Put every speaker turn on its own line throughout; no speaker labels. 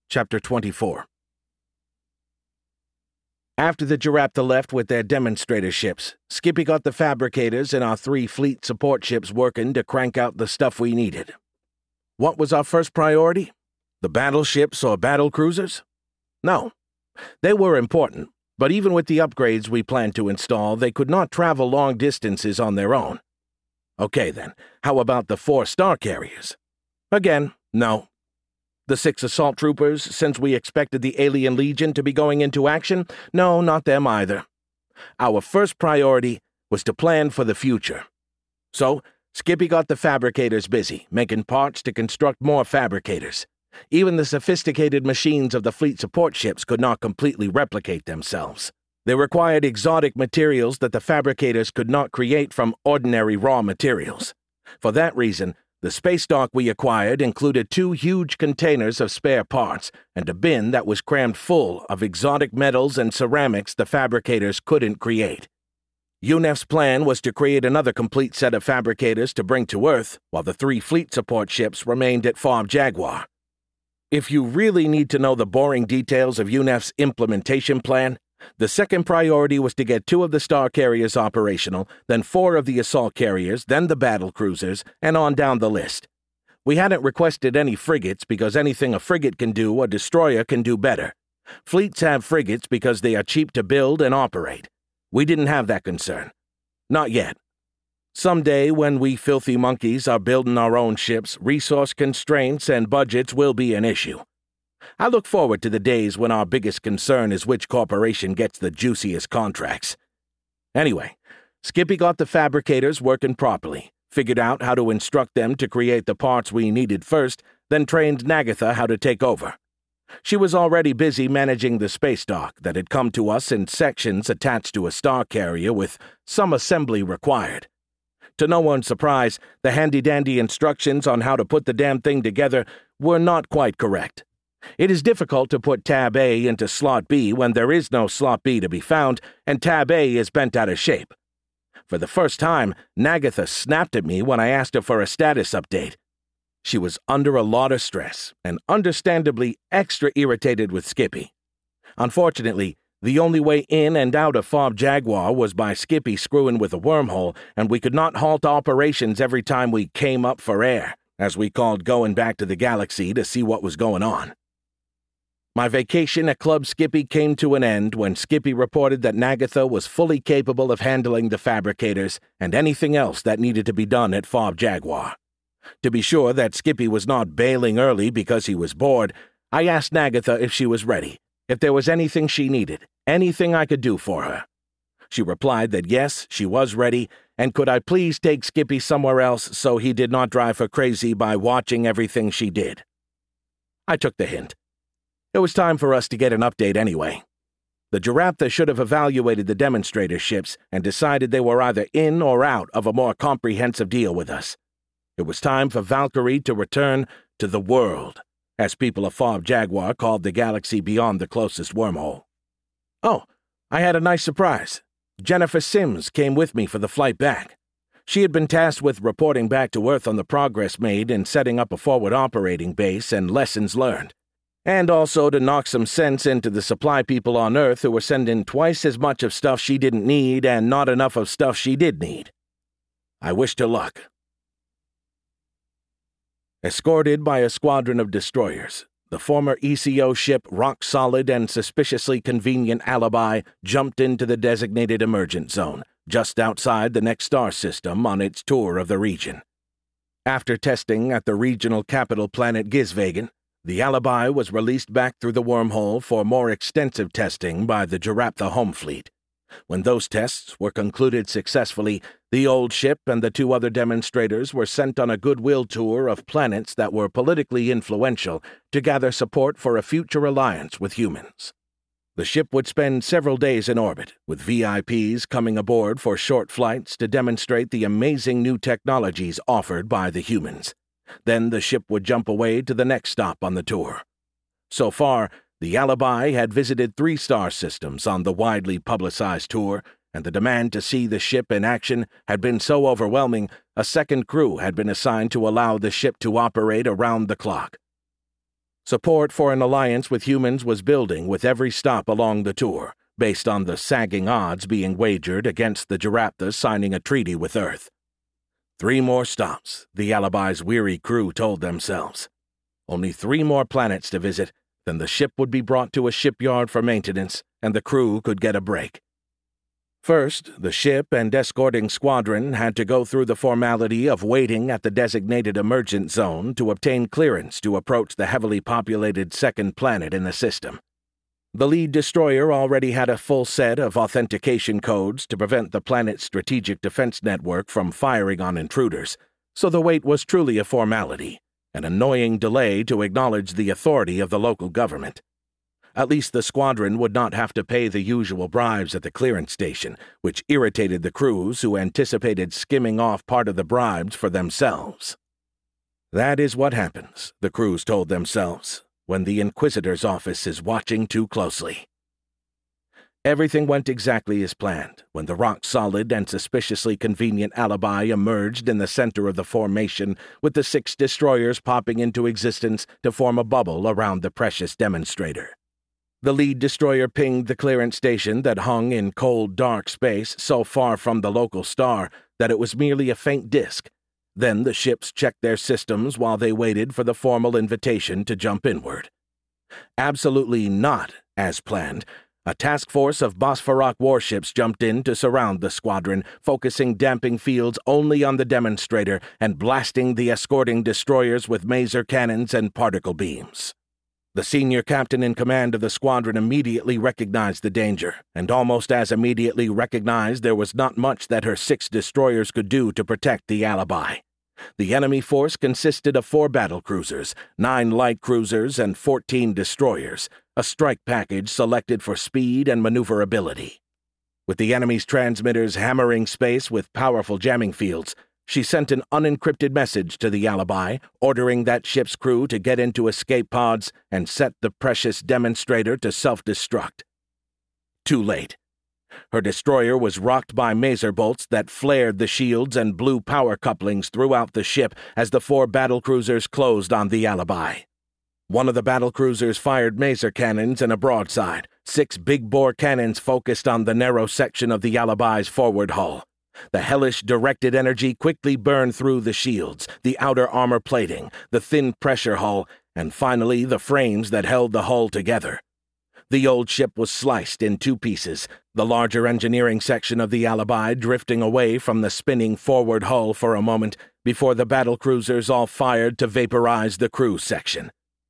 Chapter 24. After the Girapta left with their demonstrator ships, Skippy got the fabricators and our 3 fleet support ships working to crank out the stuff we needed. What was our first priority? The battleships or battle cruisers? No. They were important, but even with the upgrades we planned to install, they could not travel long distances on their own. Okay then, how about the 4 star carriers? Again, no. The 6 assault troopers, since we expected the Alien Legion to be going into action? No, not them either. Our first priority was to plan for the future. So, Skippy got the fabricators busy, making parts to construct more fabricators. Even the sophisticated machines of the fleet support ships could not completely replicate themselves. They required exotic materials that the fabricators could not create from ordinary raw materials. For that reason, the space dock we acquired included 2 huge containers of spare parts and a bin that was crammed full of exotic metals and ceramics the fabricators couldn't create. UNEF's plan was to create another complete set of fabricators to bring to Earth, while the 3 fleet support ships remained at Fob Jaguar. If you really need to know the boring details of UNEF's implementation plan, the second priority was to get 2 of the star carriers operational, then 4 of the assault carriers, then the battle cruisers, and on down the list. We hadn't requested any frigates because anything a frigate can do, a destroyer can do better. Fleets have frigates because they are cheap to build and operate. We didn't have that concern. Not yet. Someday, when we filthy monkeys are building our own ships, resource constraints and budgets will be an issue. I look forward to the days when our biggest concern is which corporation gets the juiciest contracts. Anyway, Skippy got the fabricators working properly, figured out how to instruct them to create the parts we needed first, then trained Nagatha how to take over. She was already busy managing the space dock that had come to us in sections attached to a star carrier with some assembly required. To no one's surprise, the handy-dandy instructions on how to put the damn thing together were not quite correct. It is difficult to put Tab A into Slot B when there is no Slot B to be found, and Tab A is bent out of shape. For the first time, Nagatha snapped at me when I asked her for a status update. She was under a lot of stress, and understandably extra irritated with Skippy. Unfortunately, the only way in and out of Fob Jaguar was by Skippy screwing with a wormhole, and we could not halt operations every time we came up for air, as we called going back to the galaxy to see what was going on. My vacation at Club Skippy came to an end when Skippy reported that Nagatha was fully capable of handling the fabricators and anything else that needed to be done at Fob Jaguar. To be sure that Skippy was not bailing early because he was bored, I asked Nagatha if she was ready, if there was anything she needed, anything I could do for her. She replied that yes, she was ready, and could I please take Skippy somewhere else so he did not drive her crazy by watching everything she did. I took the hint. It was time for us to get an update anyway. The Girapta should have evaluated the demonstrator ships and decided they were either in or out of a more comprehensive deal with us. It was time for Valkyrie to return to the world, as people of Fob Jaguar called the galaxy beyond the closest wormhole. Oh, I had a nice surprise. Jennifer Sims came with me for the flight back. She had been tasked with reporting back to Earth on the progress made in setting up a forward operating base and lessons learned, and also to knock some sense into the supply people on Earth who were sending twice as much of stuff she didn't need and not enough of stuff she did need. I wished her luck. Escorted by a squadron of destroyers, the former ECO ship Rock Solid and Suspiciously Convenient Alibi jumped into the designated emergent zone, just outside the next star system on its tour of the region. After testing at the regional capital planet Gizvagan, the Alibi was released back through the wormhole for more extensive testing by the Girapta home fleet. When those tests were concluded successfully, the old ship and the 2 other demonstrators were sent on a goodwill tour of planets that were politically influential to gather support for a future alliance with humans. The ship would spend several days in orbit, with VIPs coming aboard for short flights to demonstrate the amazing new technologies offered by the humans. Then the ship would jump away to the next stop on the tour. So far, the Alibi had visited 3 star systems on the widely publicized tour, and the demand to see the ship in action had been so overwhelming, a second crew had been assigned to allow the ship to operate around the clock. Support for an alliance with humans was building with every stop along the tour, based on the sagging odds being wagered against the Girapta signing a treaty with Earth. 3 more stops, the Alibi's weary crew told themselves. Only 3 more planets to visit, then the ship would be brought to a shipyard for maintenance, and the crew could get a break. First, the ship and escorting squadron had to go through the formality of waiting at the designated emergent zone to obtain clearance to approach the heavily populated second planet in the system. The lead destroyer already had a full set of authentication codes to prevent the planet's strategic defense network from firing on intruders, so the wait was truly a formality, an annoying delay to acknowledge the authority of the local government. At least the squadron would not have to pay the usual bribes at the clearance station, which irritated the crews who anticipated skimming off part of the bribes for themselves. That is what happens, the crews told themselves, when the Inquisitor's office is watching too closely. Everything went exactly as planned when the rock-solid and suspiciously convenient Alibi emerged in the center of the formation, with the 6 destroyers popping into existence to form a bubble around the precious demonstrator. The lead destroyer pinged the clearance station that hung in cold, dark space so far from the local star that it was merely a faint disk. Then the ships checked their systems while they waited for the formal invitation to jump inward. Absolutely not as planned, a task force of Bosphorok warships jumped in to surround the squadron, focusing damping fields only on the demonstrator and blasting the escorting destroyers with maser cannons and particle beams. The senior captain in command of the squadron immediately recognized the danger, and almost as immediately recognized there was not much that her 6 destroyers could do to protect the Alibi. The enemy force consisted of 4 battlecruisers, 9 light cruisers, and 14 destroyers, a strike package selected for speed and maneuverability. With the enemy's transmitters hammering space with powerful jamming fields, she sent an unencrypted message to the Alibi, ordering that ship's crew to get into escape pods and set the precious demonstrator to self-destruct. Too late. Her destroyer was rocked by maser bolts that flared the shields and blew power couplings throughout the ship as the 4 battlecruisers closed on the Alibi. One of the battlecruisers fired maser cannons and a broadside. 6 big-bore cannons focused on the narrow section of the Alibi's forward hull. The hellish directed energy quickly burned through the shields, the outer armor plating, the thin pressure hull, and finally the frames that held the hull together. The old ship was sliced in 2 pieces, the larger engineering section of the Alibi drifting away from the spinning forward hull for a moment before the battlecruisers all fired to vaporize the crew section.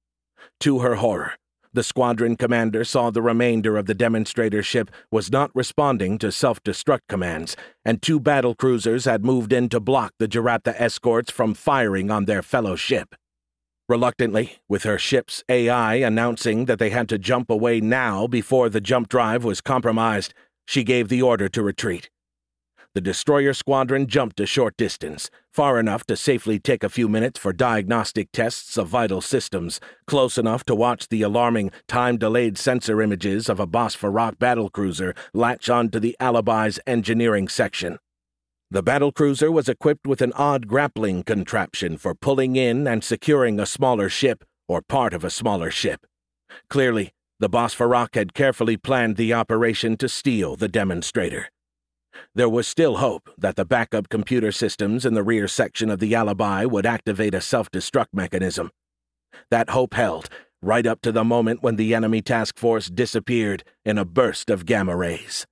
To her horror, the squadron commander saw the remainder of the demonstrator ship was not responding to self-destruct commands, and 2 battlecruisers had moved in to block the Girapta escorts from firing on their fellow ship. Reluctantly, with her ship's AI announcing that they had to jump away now before the jump drive was compromised, she gave the order to retreat. The destroyer squadron jumped a short distance, far enough to safely take a few minutes for diagnostic tests of vital systems, close enough to watch the alarming, time-delayed sensor images of a Bosphorok battlecruiser latch onto the Alibi's engineering section. The battlecruiser was equipped with an odd grappling contraption for pulling in and securing a smaller ship or part of a smaller ship. Clearly, the Bosphorok had carefully planned the operation to steal the demonstrator. There was still hope that the backup computer systems in the rear section of the Alibi would activate a self-destruct mechanism. That hope held, right up to the moment when the enemy task force disappeared in a burst of gamma rays.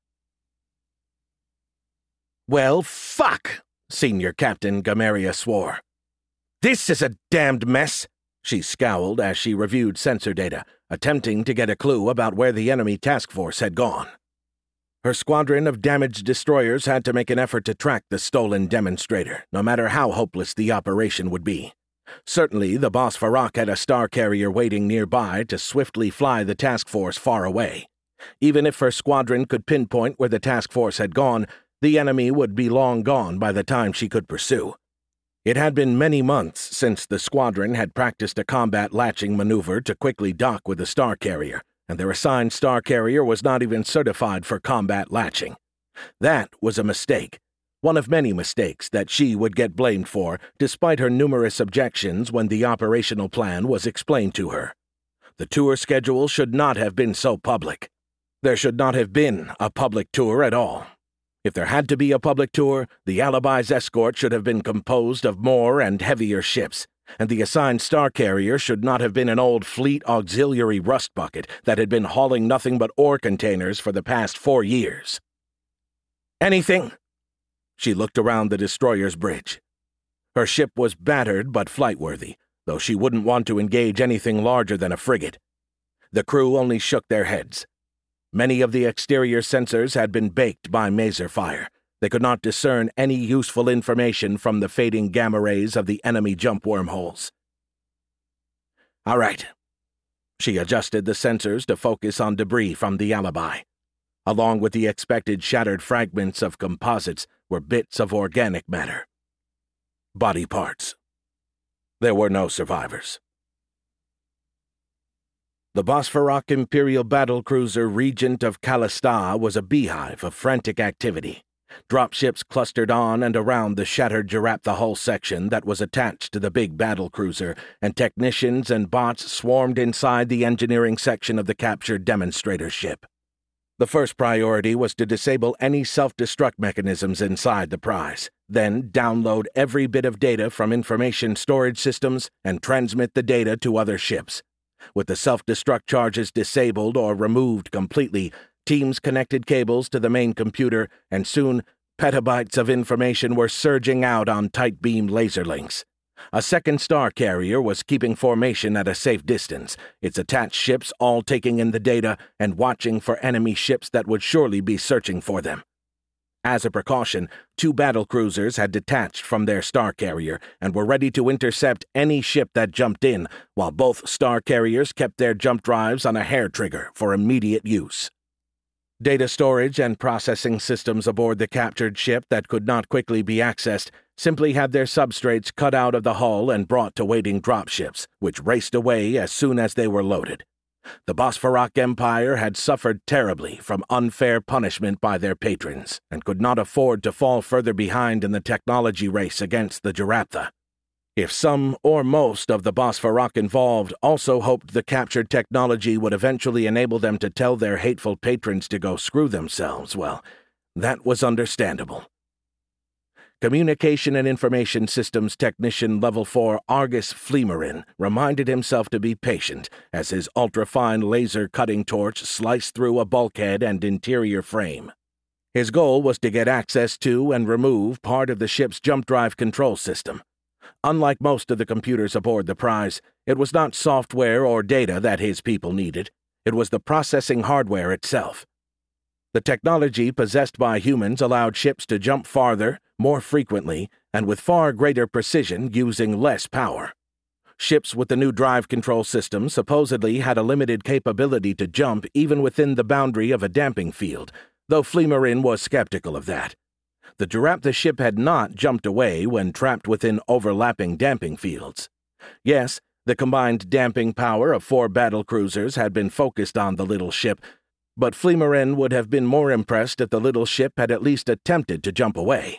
"Well, fuck!" Senior Captain Gamaria swore. "This is a damned mess!" She scowled as she reviewed sensor data, attempting to get a clue about where the enemy task force had gone. Her squadron of damaged destroyers had to make an effort to track the stolen demonstrator, no matter how hopeless the operation would be. Certainly, the Bosphorok had a star carrier waiting nearby to swiftly fly the task force far away. Even if her squadron could pinpoint where the task force had gone, the enemy would be long gone by the time she could pursue. It had been many months since the squadron had practiced a combat latching maneuver to quickly dock with the star carrier, and their assigned star carrier was not even certified for combat latching. That was a mistake, one of many mistakes that she would get blamed for, despite her numerous objections when the operational plan was explained to her. The tour schedule should not have been so public. There should not have been a public tour at all. If there had to be a public tour, the Alibi's escort should have been composed of more and heavier ships, and the assigned star carrier should not have been an old fleet auxiliary rust bucket that had been hauling nothing but ore containers for the past 4 years. Anything? She looked around the destroyer's bridge. Her ship was battered but flightworthy, though she wouldn't want to engage anything larger than a frigate. The crew only shook their heads. Many of the exterior sensors had been baked by maser fire. They could not discern any useful information from the fading gamma rays of the enemy jump wormholes. All right. She adjusted the sensors to focus on debris from the Alibi. Along with the expected shattered fragments of composites were bits of organic matter. Body parts. There were no survivors. The Bosphorok Imperial battlecruiser Regent of Calista was a beehive of frantic activity. Dropships clustered on and around the shattered Jaraptha hull section that was attached to the big battlecruiser, and technicians and bots swarmed inside the engineering section of the captured demonstrator ship. The first priority was to disable any self-destruct mechanisms inside the prize, then download every bit of data from information storage systems and transmit the data to other ships. With the self-destruct charges disabled or removed completely, teams connected cables to the main computer, and soon petabytes of information were surging out on tight-beam laser links. A second star carrier was keeping formation at a safe distance, its attached ships all taking in the data and watching for enemy ships that would surely be searching for them. As a precaution, 2 battlecruisers had detached from their star carrier and were ready to intercept any ship that jumped in, while both star carriers kept their jump drives on a hair trigger for immediate use. Data storage and processing systems aboard the captured ship that could not quickly be accessed simply had their substrates cut out of the hull and brought to waiting dropships, which raced away as soon as they were loaded. The Bosphorok Empire had suffered terribly from unfair punishment by their patrons, and could not afford to fall further behind in the technology race against the Jaraptha. If some or most of the Bosphorok involved also hoped the captured technology would eventually enable them to tell their hateful patrons to go screw themselves, well, that was understandable. Communication and Information Systems Technician Level 4 Argus Fleemarin reminded himself to be patient as his ultra-fine laser cutting torch sliced through a bulkhead and interior frame. His goal was to get access to and remove part of the ship's jump drive control system. Unlike most of the computers aboard the prize, it was not software or data that his people needed. It was the processing hardware itself. The technology possessed by humans allowed ships to jump farther, more frequently, and with far greater precision using less power. Ships with the new drive control system supposedly had a limited capability to jump even within the boundary of a damping field, though Fleemarin was skeptical of that. The Jaraptha ship had not jumped away when trapped within overlapping damping fields. Yes, the combined damping power of 4 battlecruisers had been focused on the little ship, but Fleemarin would have been more impressed if the little ship had at least attempted to jump away.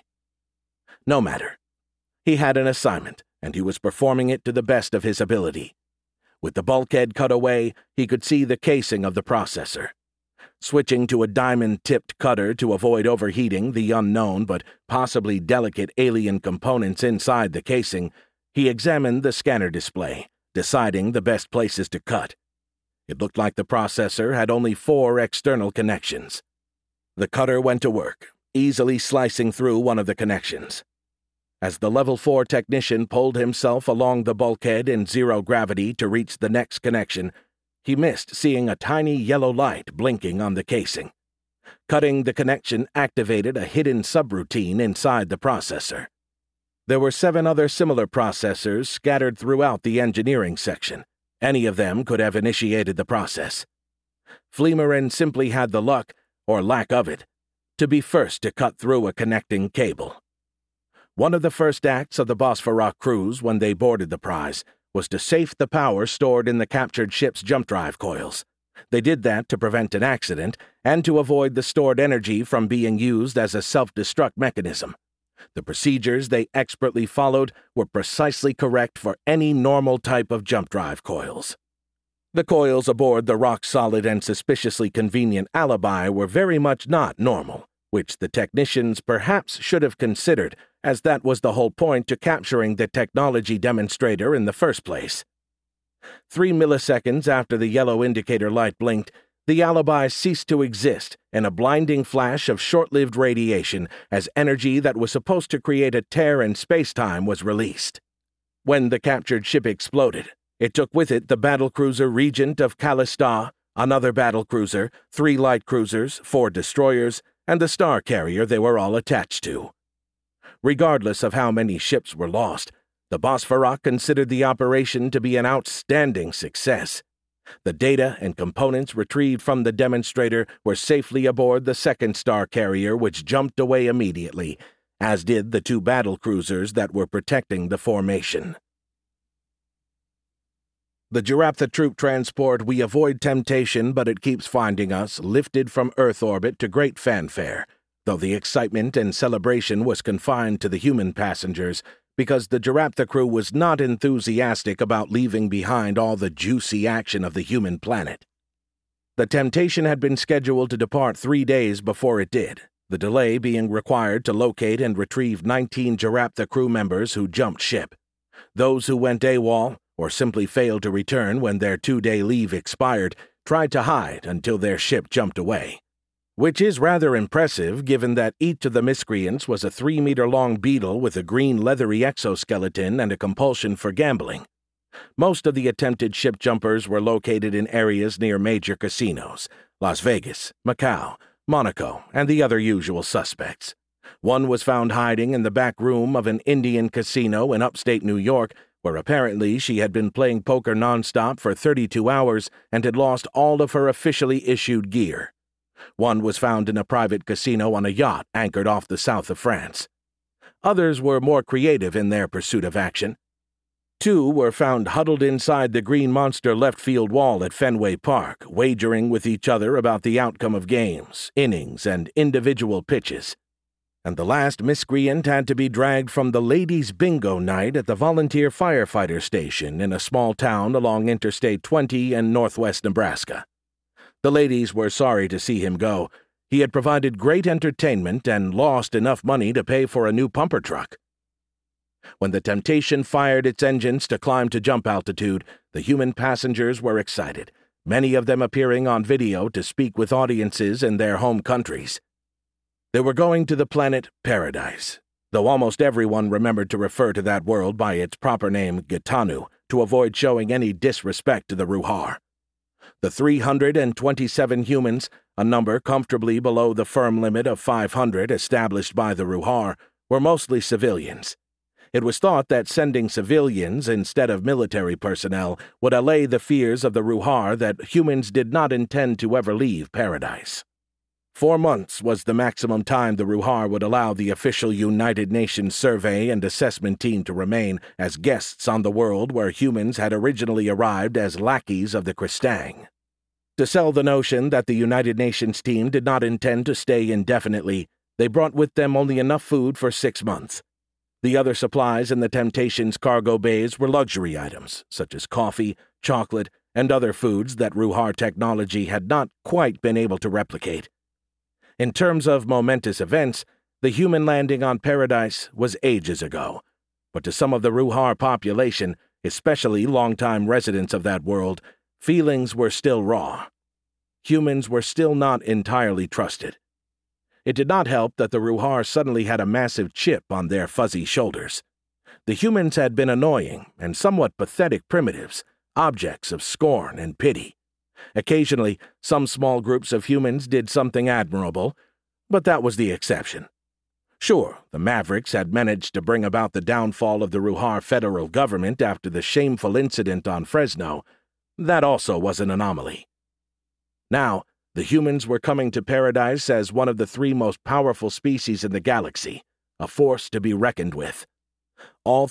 No matter. He had an assignment, and he was performing it to the best of his ability. With the bulkhead cut away, he could see the casing of the processor. Switching to a diamond-tipped cutter to avoid overheating the unknown but possibly delicate alien components inside the casing, he examined the scanner display, deciding the best places to cut. It looked like the processor had only 4 external connections. The cutter went to work, easily slicing through one of the connections. As the Level 4 technician pulled himself along the bulkhead in zero gravity to reach the next connection, he missed seeing a tiny yellow light blinking on the casing. Cutting the connection activated a hidden subroutine inside the processor. There were 7 other similar processors scattered throughout the engineering section. Any of them could have initiated the process. Fleemarin simply had the luck, or lack of it, to be first to cut through a connecting cable. One of the first acts of the Bosphorok crews when they boarded the prize was to safe the power stored in the captured ship's jump drive coils. They did that to prevent an accident and to avoid the stored energy from being used as a self-destruct mechanism. The procedures they expertly followed were precisely correct for any normal type of jump drive coils. The coils aboard the rock-solid and suspiciously convenient alibi were very much not normal, which the technicians perhaps should have considered, as that was the whole point to capturing the technology demonstrator in the first place. 3 milliseconds after the yellow indicator light blinked, the alibi ceased to exist in a blinding flash of short-lived radiation as energy that was supposed to create a tear in space-time was released. When the captured ship exploded, it took with it the battlecruiser Regent of Calista, another battlecruiser, 3 light cruisers, 4 destroyers, and the star carrier they were all attached to. Regardless of how many ships were lost, the Bosphorok considered the operation to be an outstanding success. The data and components retrieved from the demonstrator were safely aboard the second star carrier, which jumped away immediately, as did the 2 battlecruisers that were protecting the formation. The Giraptha troop transport We Avoid Temptation But It Keeps Finding Us lifted from Earth orbit to great fanfare, though the excitement and celebration was confined to the human passengers, because the Giraptha crew was not enthusiastic about leaving behind all the juicy action of the human planet. The Temptation had been scheduled to depart 3 days before it did, the delay being required to locate and retrieve 19 Giraptha crew members who jumped ship. Those who went AWOL, or simply failed to return when their 2-day leave expired, tried to hide until their ship jumped away. Which is rather impressive given that each of the miscreants was a 3-meter-long beetle with a green leathery exoskeleton and a compulsion for gambling. Most of the attempted ship jumpers were located in areas near major casinos: Las Vegas, Macau, Monaco, and the other usual suspects. One was found hiding in the back room of an Indian casino in upstate New York, where apparently she had been playing poker nonstop for 32 hours and had lost all of her officially issued gear. One was found in a private casino on a yacht anchored off the south of France. Others were more creative in their pursuit of action. 2 were found huddled inside the green monster left field wall at Fenway Park, wagering with each other about the outcome of games, innings, and individual pitches. And the last miscreant had to be dragged from the ladies' bingo night at the volunteer firefighter station in a small town along Interstate 20 in northwest Nebraska. The ladies were sorry to see him go. He had provided great entertainment and lost enough money to pay for a new pumper truck. When the Temptation fired its engines to climb to jump altitude, the human passengers were excited, many of them appearing on video to speak with audiences in their home countries. They were going to the planet Paradise, though almost everyone remembered to refer to that world by its proper name, Gitanu, to avoid showing any disrespect to the Ruhar. The 327 humans, a number comfortably below the firm limit of 500 established by the Ruhar, were mostly civilians. It was thought that sending civilians instead of military personnel would allay the fears of the Ruhar that humans did not intend to ever leave Paradise. 4 months was the maximum time the Ruhar would allow the official United Nations survey and assessment team to remain as guests on the world where humans had originally arrived as lackeys of the Kristang. To sell the notion that the United Nations team did not intend to stay indefinitely, they brought with them only enough food for 6 months. The other supplies in the Temptation's cargo bays were luxury items, such as coffee, chocolate, and other foods that Ruhar technology had not quite been able to replicate. In terms of momentous events, the human landing on Paradise was ages ago, but to some of the Ruhar population, especially longtime residents of that world, feelings were still raw. Humans were still not entirely trusted. It did not help that the Ruhar suddenly had a massive chip on their fuzzy shoulders. The humans had been annoying and somewhat pathetic primitives, objects of scorn and pity. Occasionally, some small groups of humans did something admirable, but that was the exception. Sure, the Mavericks had managed to bring about the downfall of the Ruhar federal government after the shameful incident on Fresno. That also was an anomaly. Now, the humans were coming to Paradise as one of the 3 most powerful species in the galaxy, a force to be reckoned with. All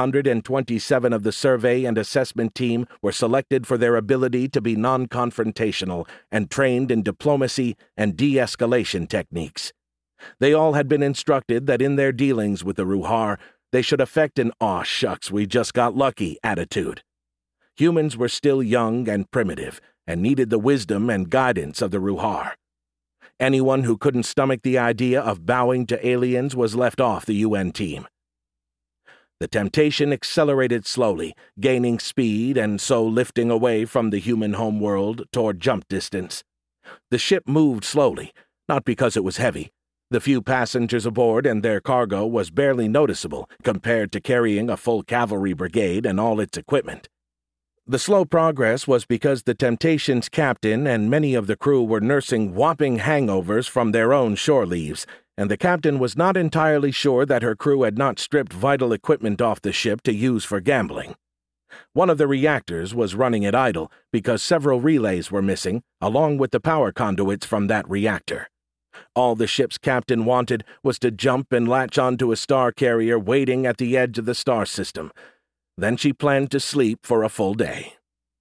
327 of the survey and assessment team were selected for their ability to be non-confrontational and trained in diplomacy and de-escalation techniques. They all had been instructed that in their dealings with the Ruhar, they should affect an "aw shucks, we just got lucky" attitude. Humans were still young and primitive, and needed the wisdom and guidance of the Ruhar. Anyone who couldn't stomach the idea of bowing to aliens was left off the UN team. The Temptation accelerated slowly, gaining speed and so lifting away from the human homeworld toward jump distance. The ship moved slowly, not because it was heavy. The few passengers aboard and their cargo was barely noticeable compared to carrying a full cavalry brigade and all its equipment. The slow progress was because the Temptation's captain and many of the crew were nursing whopping hangovers from their own shore leaves, and the captain was not entirely sure that her crew had not stripped vital equipment off the ship to use for gambling. One of the reactors was running at idle because several relays were missing, along with the power conduits from that reactor. All the ship's captain wanted was to jump and latch onto a star carrier waiting at the edge of the star system. Then she planned to sleep for a full day.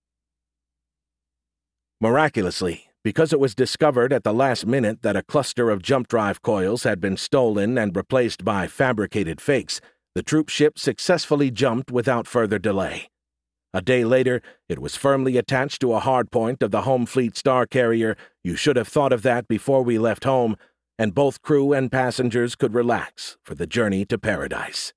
Miraculously, because it was discovered at the last minute that a cluster of jump drive coils had been stolen and replaced by fabricated fakes, the troop ship successfully jumped without further delay. A day later, it was firmly attached to a hardpoint of the home fleet star carrier. You should have thought of that before we left home, and both crew and passengers could relax for the journey to paradise.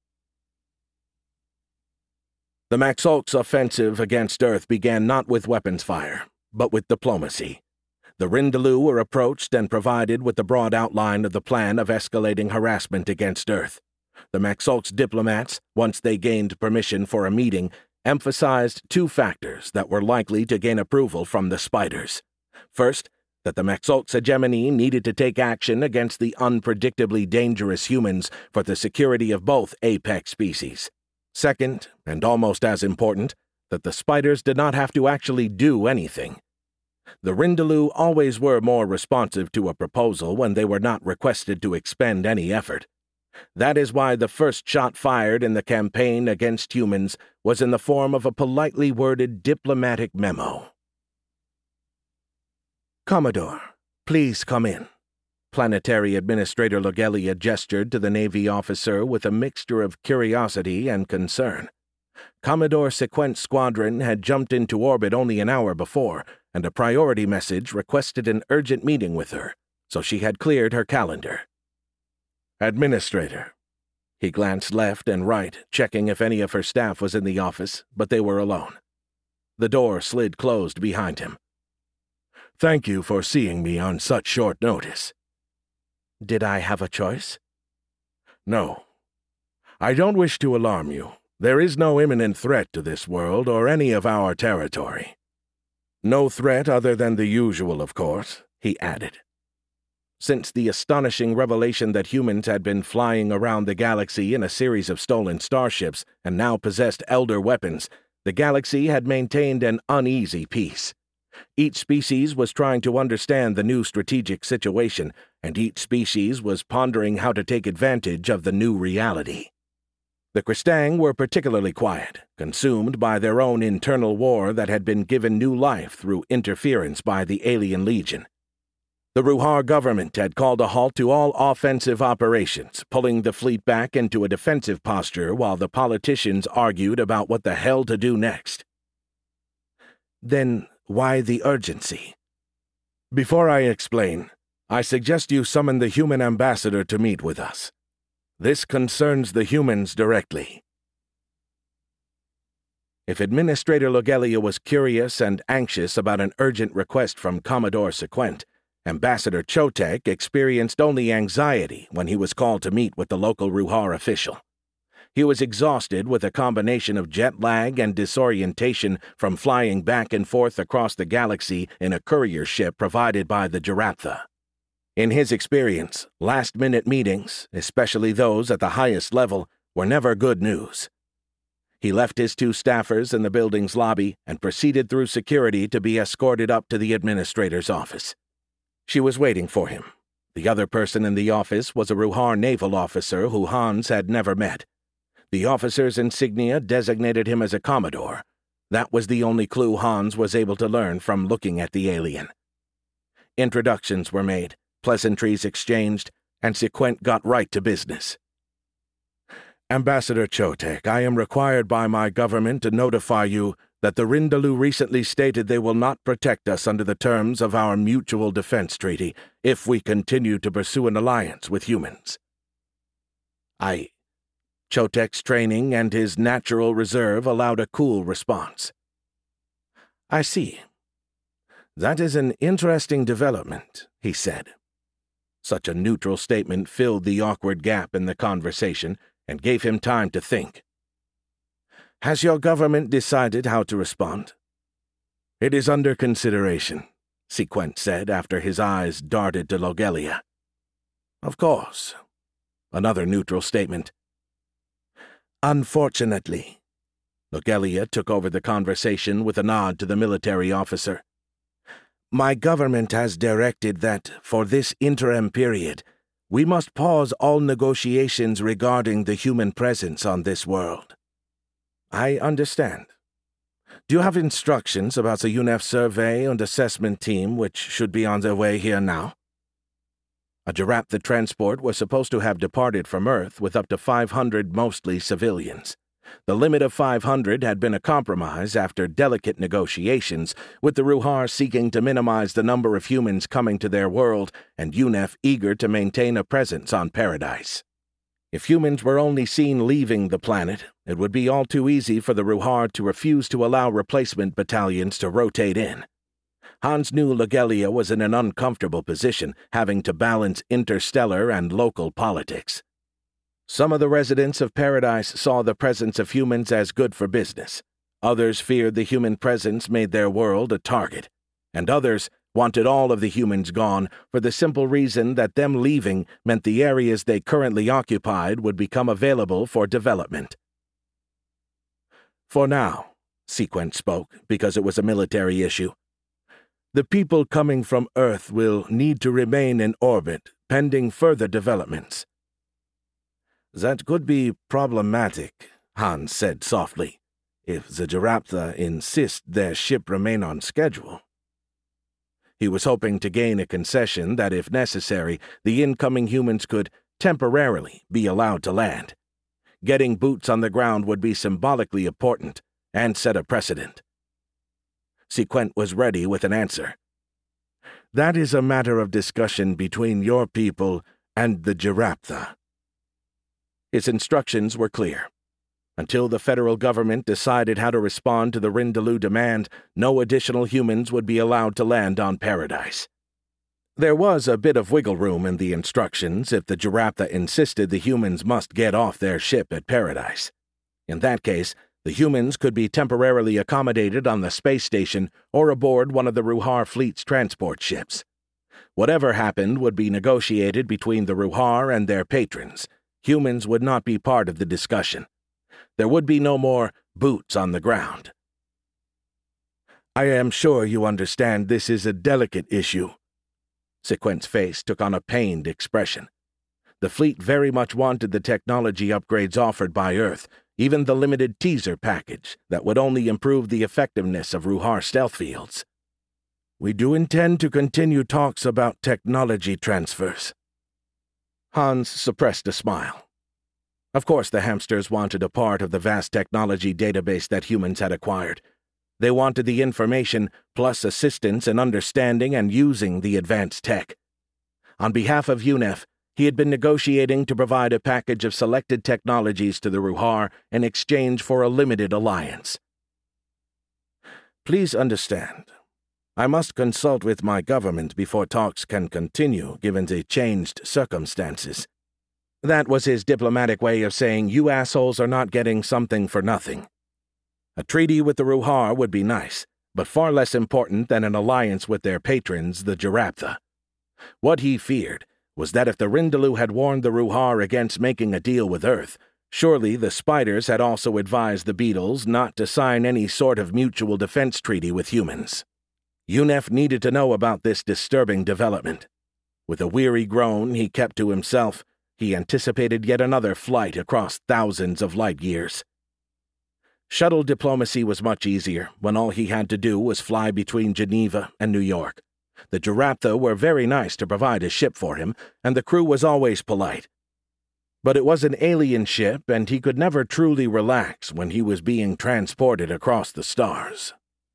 The Maxolk's offensive against Earth began not with weapons fire, but with diplomacy. The Rindaloo were approached and provided with the broad outline of the plan of escalating harassment against Earth. The Maxolk's diplomats, once they gained permission for a meeting, emphasized two factors that were likely to gain approval from the Spiders. First, that the Maxolk's hegemony needed to take action against the unpredictably dangerous humans for the security of both apex species. Second, and almost as important, that the Spiders did not have to actually do anything. The Rindaloo always were more responsive to a proposal when they were not requested to expend any effort. That is why the first shot fired in the campaign against humans was in the form of a politely worded diplomatic memo. "Commodore, please come in." Planetary Administrator Logelia gestured to the Navy officer with a mixture of curiosity and concern. Commodore Sequent Squadron had jumped into orbit only an hour before, and a priority message requested an urgent meeting with her, so she had cleared her calendar. "Administrator." He glanced left and right, checking if any of her staff was in the office, but they were alone. The door slid closed behind him. "Thank you for seeing me on such short notice." "Did I have a choice?" "No. I don't wish to alarm you. There is no imminent threat to this world or any of our territory. No threat other than the usual, of course," he added. Since the astonishing revelation that humans had been flying around the galaxy in a series of stolen starships and now possessed elder weapons, the galaxy had maintained an uneasy peace. Each species was trying to understand the new strategic situation, and each species was pondering how to take advantage of the new reality. The Kristang were particularly quiet, consumed by their own internal war that had been given new life through interference by the Alien Legion. The Ruhar government had called a halt to all offensive operations, pulling the fleet back into a defensive posture while the politicians argued about what the hell to do next. Then why the urgency? Before I explain, I suggest you summon the human ambassador to meet with us. This concerns the humans directly. If Administrator Logelia was curious and anxious about an urgent request from Commodore Sequent, Ambassador Chotek experienced only anxiety when he was called to meet with the local Ruhar official. He was exhausted with a combination of jet lag and disorientation from flying back and forth across the galaxy in a courier ship provided by the Jaraktha. In his experience, last-minute meetings, especially those at the highest level, were never good news. He left his two staffers in the building's lobby and proceeded through security to be escorted up to the administrator's office. She was waiting for him. The other person in the office was a Ruhar naval officer who Hans had never met. The officer's insignia designated him as a Commodore. That was the only clue Hans was able to learn from looking at the alien. Introductions were made, pleasantries exchanged, and Sequent got right to business. "Ambassador Chotek, I am required by my government to notify you that the Rindalu recently stated they will not protect us under the terms of our mutual defense treaty if we continue to pursue an alliance with humans. Chotek's training and his natural reserve allowed a cool response. I see. That is an interesting development, he said. Such a neutral statement filled the awkward gap in the conversation and gave him time to think. Has your government decided how to respond? It is under consideration, Sequent said after his eyes darted to Logelia. Of course. Another neutral statement. Unfortunately. Logelia took over the conversation with a nod to the military officer. My government has directed that, for this interim period, we must pause all negotiations regarding the human presence on this world. I understand. Do you have instructions about the UNEF survey and assessment team which should be on their way here now? A Jaraptha transport was supposed to have departed from Earth with up to 500 mostly civilians. The limit of 500 had been a compromise after delicate negotiations, with the Ruhar seeking to minimize the number of humans coming to their world and UNEF eager to maintain a presence on Paradise. If humans were only seen leaving the planet, it would be all too easy for the Ruhar to refuse to allow replacement battalions to rotate in. Hans knew Logelia was in an uncomfortable position, having to balance interstellar and local politics. Some of the residents of Paradise saw the presence of humans as good for business. Others feared the human presence made their world a target. And others wanted all of the humans gone for the simple reason that them leaving meant the areas they currently occupied would become available for development. For now, Sequent spoke, because it was a military issue. The people coming from Earth will need to remain in orbit, pending further developments. That could be problematic, Hans said softly, if the Jaraptha insist their ship remain on schedule. He was hoping to gain a concession that, if necessary, the incoming humans could temporarily be allowed to land. Getting boots on the ground would be symbolically important and set a precedent. Sequent was ready with an answer. That is a matter of discussion between your people and the Jaraptha. His instructions were clear. Until the federal government decided how to respond to the Rindalu demand, no additional humans would be allowed to land on Paradise. There was a bit of wiggle room in the instructions if the Jaraptha insisted the humans must get off their ship at Paradise. In that case, the humans could be temporarily accommodated on the space station or aboard one of the Ruhar fleet's transport ships. Whatever happened would be negotiated between the Ruhar and their patrons. Humans would not be part of the discussion. There would be no more boots on the ground. I am sure you understand this is a delicate issue. Sequent's face took on a pained expression. The fleet very much wanted the technology upgrades offered by Earth, even the limited teaser package that would only improve the effectiveness of Ruhar stealth fields. We do intend to continue talks about technology transfers. Hans suppressed a smile. Of course the hamsters wanted a part of the vast technology database that humans had acquired. They wanted the information plus assistance in understanding and using the advanced tech. On behalf of UNEF, he had been negotiating to provide a package of selected technologies to the Ruhar in exchange for a limited alliance. Please understand, I must consult with my government before talks can continue given the changed circumstances. That was his diplomatic way of saying you assholes are not getting something for nothing. A treaty with the Ruhar would be nice, but far less important than an alliance with their patrons, the Jaraptha. What he feared was that if the Rindalu had warned the Ruhar against making a deal with Earth, surely the Spiders had also advised the Beetles not to sign any sort of mutual defense treaty with humans. UNEF needed to know about this disturbing development. With a weary groan he kept to himself, he anticipated yet another flight across thousands of light years. Shuttle diplomacy was much easier when all he had to do was fly between Geneva and New York. The Jaraptha were very nice to provide a ship for him, and the crew was always polite. But it was an alien ship, and he could never truly relax when he was being transported across the stars.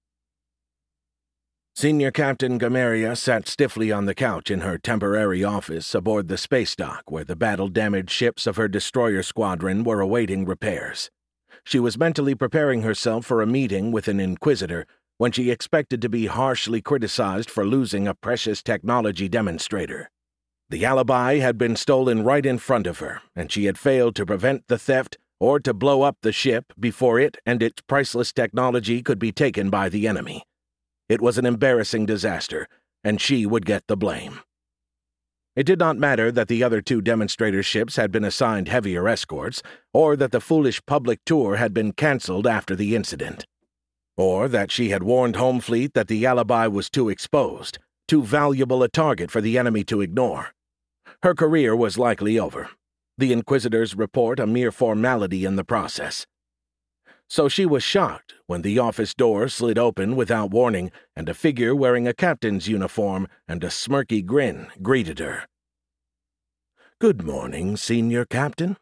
Senior Captain Gamaria sat stiffly on the couch in her temporary office aboard the space dock where the battle-damaged ships of her destroyer squadron were awaiting repairs. She was mentally preparing herself for a meeting with an Inquisitor when she expected to be harshly criticized for losing a precious technology demonstrator. The Alibi had been stolen right in front of her, and she had failed to prevent the theft or to blow up the ship before it and its priceless technology could be taken by the enemy. It was an embarrassing disaster, and she would get the blame. It did not matter that the other two demonstrator ships had been assigned heavier escorts, or that the foolish public tour had been cancelled after the incident, or that she had warned Home Fleet that the Alibi was too exposed, too valuable a target for the enemy to ignore. Her career was likely over, the Inquisitor's report a mere formality in the process. So she was shocked when the office door slid open without warning and a figure wearing a captain's uniform and a smirky grin greeted her. "Good morning, Senior Captain."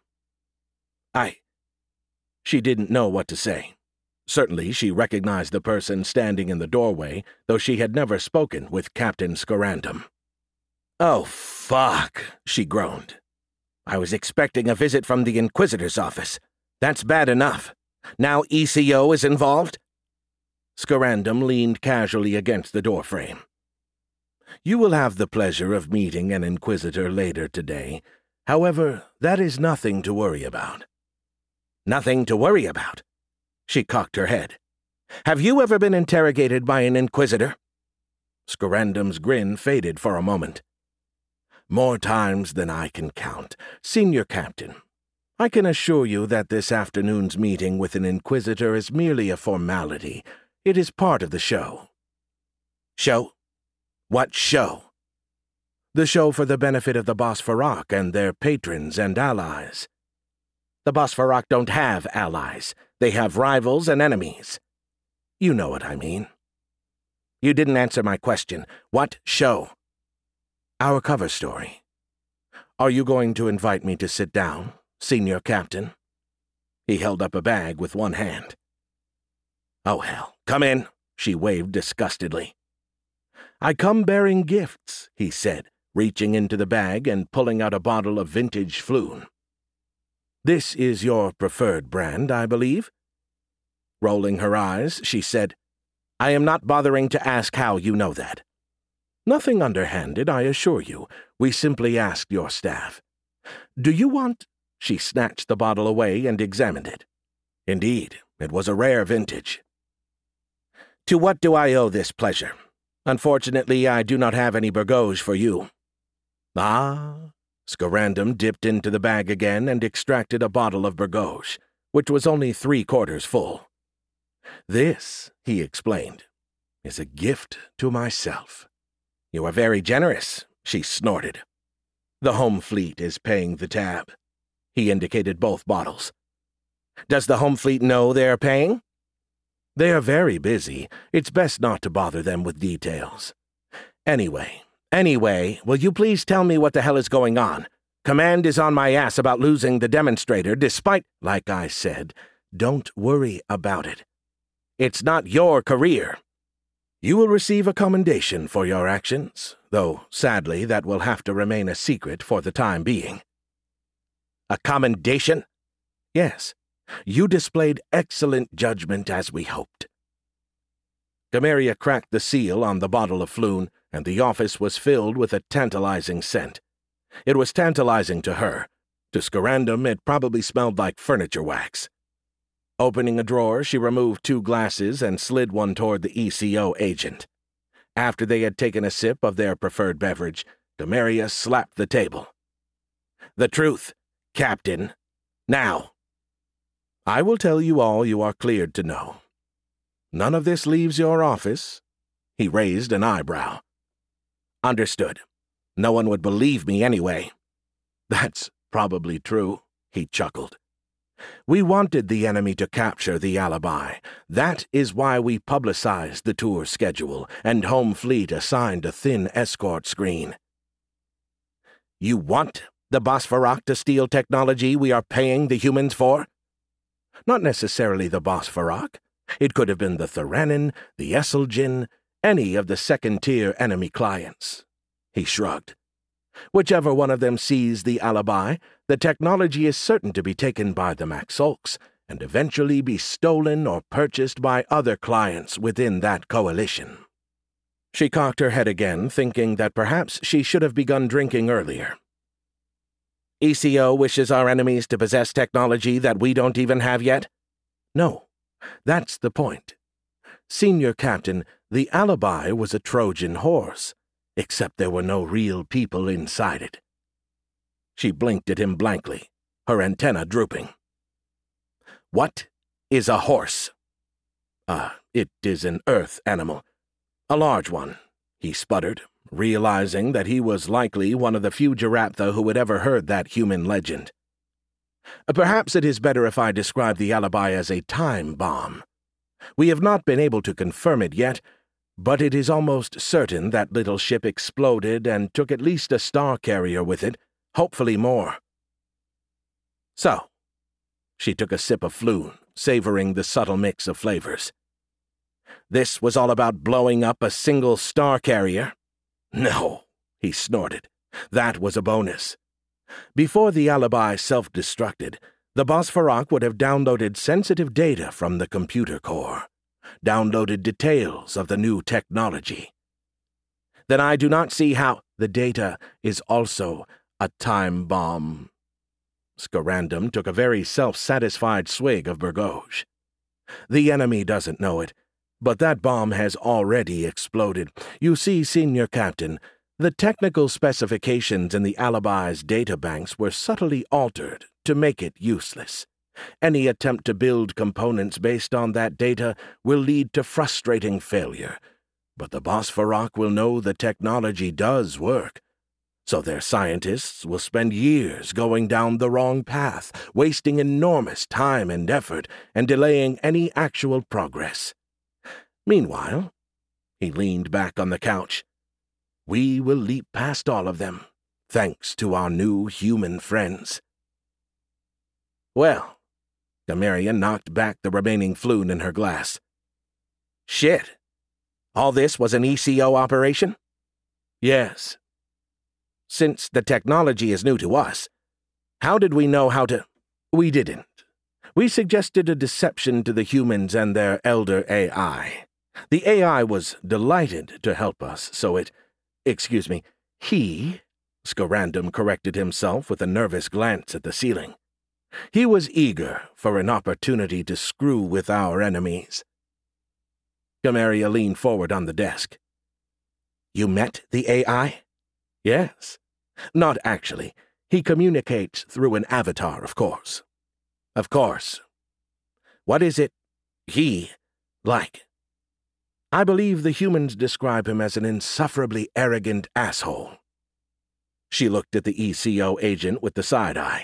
She didn't know what to say. Certainly she recognized the person standing in the doorway, though she had never spoken with Captain Scorandum. "Oh, fuck," she groaned. "I was expecting a visit from the Inquisitor's office. That's bad enough. Now ECO is involved?" Scorandum leaned casually against the doorframe. "You will have the pleasure of meeting an Inquisitor later today. However, that is nothing to worry about." "Nothing to worry about?" She cocked her head. "Have you ever been interrogated by an Inquisitor?" Scorandum's grin faded for a moment. "More times than I can count, Senior Captain. I can assure you that this afternoon's meeting with an Inquisitor is merely a formality. It is part of the show." "Show? What show?" "The show for the benefit of the Bosphorok and their patrons and allies." "The Bosphorok don't have allies. They have rivals and enemies." "You know what I mean." "You didn't answer my question. What show?" "Our cover story. Are you going to invite me to sit down, Senior Captain?" He held up a bag with one hand. "Oh, hell. Come in," she waved disgustedly. "I come bearing gifts," he said, reaching into the bag and pulling out a bottle of vintage Floon. "This is your preferred brand, I believe?" Rolling her eyes, she said, "I am not bothering to ask how you know that." "Nothing underhanded, I assure you. We simply asked your staff. Do you want—" She snatched the bottle away and examined it. Indeed, it was a rare vintage. "To what do I owe this pleasure? Unfortunately, I do not have any Burgos for you." "Ah." Scorandum dipped into the bag again and extracted a bottle of Burgos, which was only 3/4 full. "This," he explained, "is a gift to myself." "You are very generous," she snorted. "The Home Fleet is paying the tab." He indicated both bottles. "Does the Home Fleet know they are paying?" "They are very busy. It's best not to bother them with details. Anyway, will you please tell me what the hell is going on? Command is on my ass about losing the demonstrator despite—" "Like I said, don't worry about it. It's not your career. You will receive a commendation for your actions, though sadly that will have to remain a secret for the time being." "A commendation?" "Yes. You displayed excellent judgment as we hoped." Gamaria cracked the seal on the bottle of Floon, and the office was filled with a tantalizing scent. It was tantalizing to her. To Scorandum, it probably smelled like furniture wax. Opening a drawer, she removed 2 glasses and slid one toward the ECO agent. After they had taken a sip of their preferred beverage, Gamaria slapped the table. "The truth, Captain. Now." "I will tell you all you are cleared to know. None of this leaves your office." He raised an eyebrow. "Understood. No one would believe me anyway." "That's probably true," he chuckled. "We wanted the enemy to capture the Alibi. That is why we publicized the tour schedule, and Home Fleet assigned a thin escort screen." "You want The Bosphorok to steal technology we are paying the humans for? Not necessarily the Bosphorok. It could have been the Theranin, the Esselgin, any of the second-tier enemy clients. He shrugged. Whichever one of them sees the alibi, the technology is certain to be taken by the Maxolks and eventually be stolen or purchased by other clients within that coalition. She cocked her head again, thinking that perhaps she should have begun drinking earlier. ECO wishes our enemies to possess technology that we don't even have yet? No, that's the point. Senior Captain, the alibi was a Trojan horse, except there were no real people inside it. She blinked at him blankly, her antenna drooping. What is a horse? It is an earth animal. A large one, he sputtered, realizing that he was likely one of the few Girapptha who had ever heard that human legend. Perhaps it is better if I describe the alibi as a time bomb. We have not been able to confirm it yet, but it is almost certain that little ship exploded and took at least a star carrier with it, hopefully more. So, she took a sip of Floon, savoring the subtle mix of flavors. This was all about blowing up a single star carrier? No, he snorted. That was a bonus. Before the alibi self-destructed, the Bosphorok would have downloaded sensitive data from the computer core, downloaded details of the new technology. Then I do not see how the data is also a time bomb. Scarandum took a very self-satisfied swig of Burgoj. The enemy doesn't know it, but that bomb has already exploded. You see, Senior Captain, the technical specifications in the alibi's databanks were subtly altered to make it useless. Any attempt to build components based on that data will lead to frustrating failure, but the Bosphorok will know the technology does work. So their scientists will spend years going down the wrong path, wasting enormous time and effort, and delaying any actual progress. Meanwhile, he leaned back on the couch, we will leap past all of them, thanks to our new human friends. Well, Gamaria knocked back the remaining Floon in her glass. Shit. All this was an ECO operation? Yes. Since the technology is new to us, how did we know how to... We didn't. We suggested a deception to the humans and their elder AI. The AI was delighted to help us, so it... he... Scarandum corrected himself with a nervous glance at the ceiling. He was eager for an opportunity to screw with our enemies. Gamaria leaned forward on the desk. You met the AI? Yes. Not actually. He communicates through an avatar, of course. Of course. What is it he like? I believe the humans describe him as an insufferably arrogant asshole. She looked at the ECO agent with the side eye.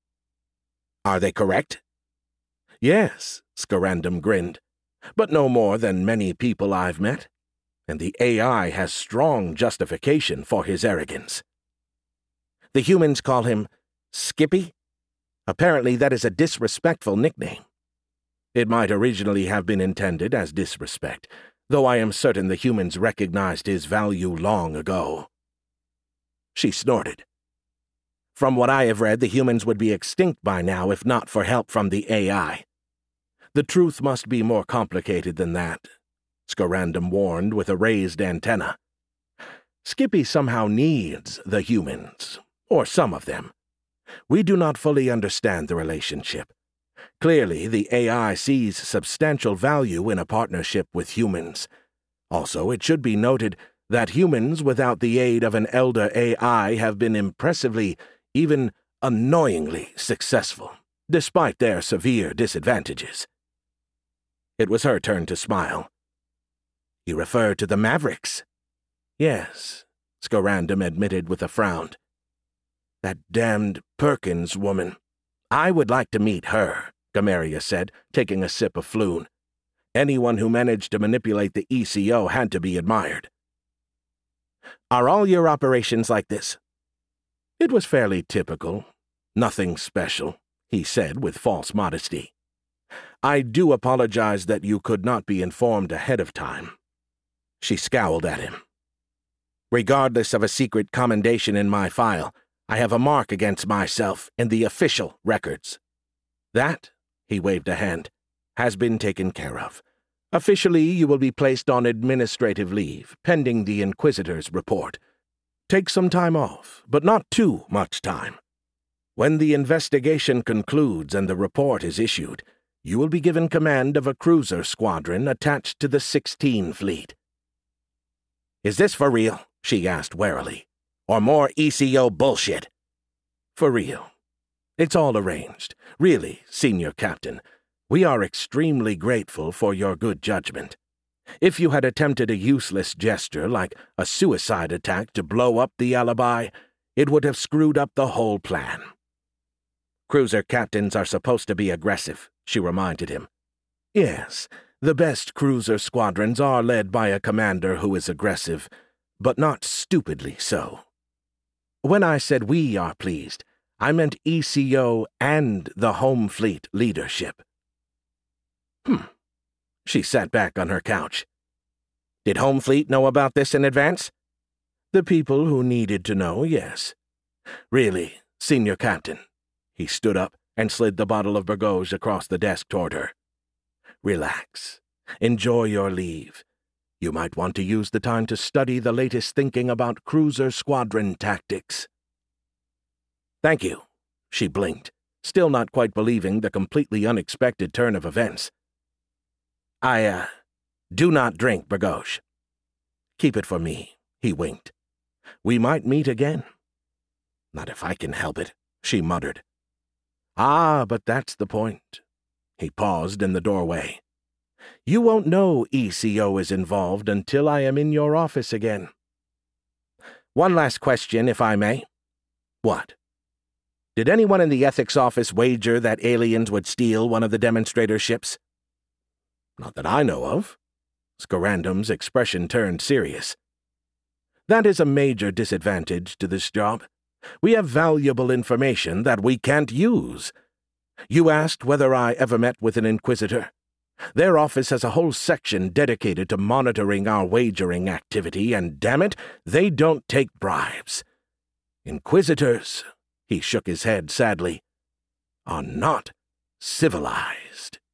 Are they correct? Yes, Scarandum grinned, but no more than many people I've met, and the AI has strong justification for his arrogance. The humans call him Skippy. Apparently that is a disrespectful nickname. It might originally have been intended as disrespect, though I am certain the humans recognized his value long ago. She snorted. From what I have read, the humans would be extinct by now if not for help from the AI. The truth must be more complicated than that, Scarandum warned with a raised antenna. Skippy somehow needs the humans, or some of them. We do not fully understand the relationship. Clearly, the AI sees substantial value in a partnership with humans. Also, it should be noted that humans without the aid of an elder AI have been impressively, even annoyingly successful, despite their severe disadvantages. It was her turn to smile. You refer to the Mavericks? Yes, Scarandum admitted with a frown. That damned Perkins woman. I would like to meet her, Gamaria said, taking a sip of Floon. Anyone who managed to manipulate the ECO had to be admired. Are all your operations like this? It was fairly typical. Nothing special, he said with false modesty. I do apologize that you could not be informed ahead of time. She scowled at him. Regardless of a secret commendation in my file, I have a mark against myself in the official records. That, he waved a hand, has been taken care of. Officially, you will be placed on administrative leave, pending the Inquisitor's report. Take some time off, but not too much time. When the investigation concludes and the report is issued, you will be given command of a cruiser squadron attached to the 16 Fleet. Is this for real? She asked warily. Or more ECO bullshit? For real. It's all arranged. Really, Senior Captain, we are extremely grateful for your good judgment. If you had attempted a useless gesture like a suicide attack to blow up the alibi, it would have screwed up the whole plan. Cruiser captains are supposed to be aggressive, she reminded him. Yes, the best cruiser squadrons are led by a commander who is aggressive, but not stupidly so. When I said we are pleased, I meant ECO and the Home Fleet leadership. She sat back on her couch. Did Home Fleet know about this in advance? The people who needed to know, yes. Really, Senior Captain. He stood up and slid the bottle of Burgos across the desk toward her. Relax. Enjoy your leave. You might want to use the time to study the latest thinking about cruiser squadron tactics. Thank you, she blinked, still not quite believing the completely unexpected turn of events. I do not drink Burgos. Keep it for me, he winked. We might meet again. Not if I can help it, she muttered. Ah, but that's the point. He paused in the doorway. You won't know ECO is involved until I am in your office again. One last question, if I may. What? Did anyone in the ethics office wager that aliens would steal one of the demonstrator ships? Not that I know of. Scarandum's expression turned serious. That is a major disadvantage to this job. We have valuable information that we can't use. You asked whether I ever met with an Inquisitor. Their office has a whole section dedicated to monitoring our wagering activity, and damn it, they don't take bribes. Inquisitors, he shook his head sadly, are not civilized.